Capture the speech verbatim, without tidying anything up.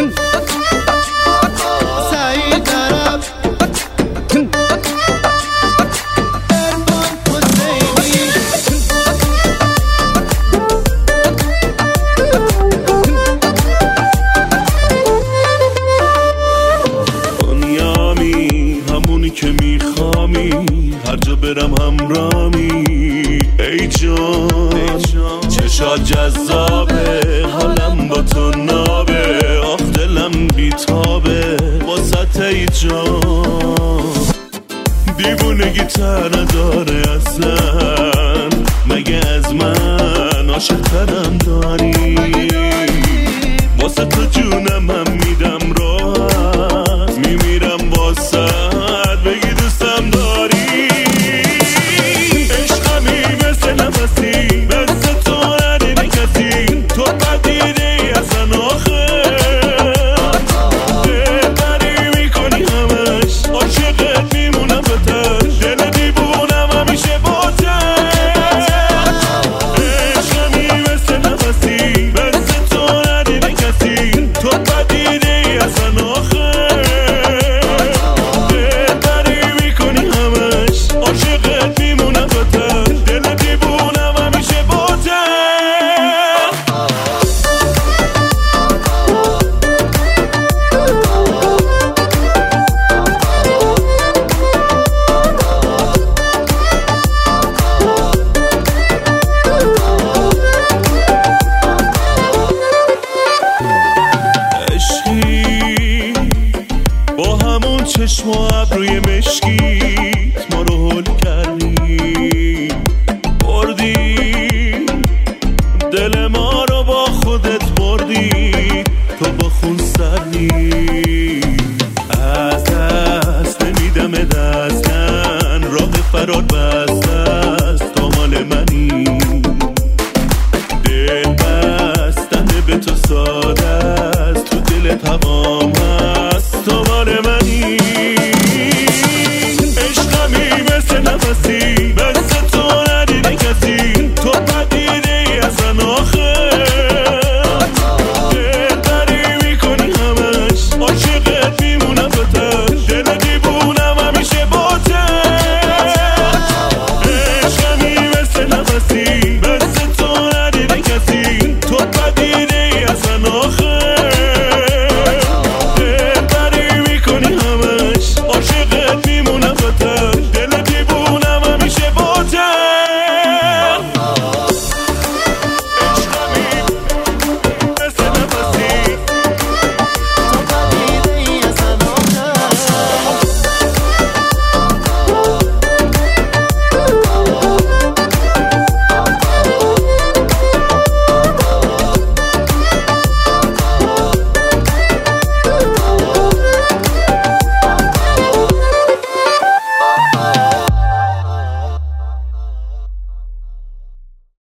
که میخوامی هر جا برم همرامی ای جان چشات جذابه حالم با تو نابه آخ دلم بیتابه واسط ای جان دیوونگی تر نداره اصلا مگه از من عاشق ترم داری واسه تو جونم هم میدم راحت میمیرم واسه چشم و ابروی مشکی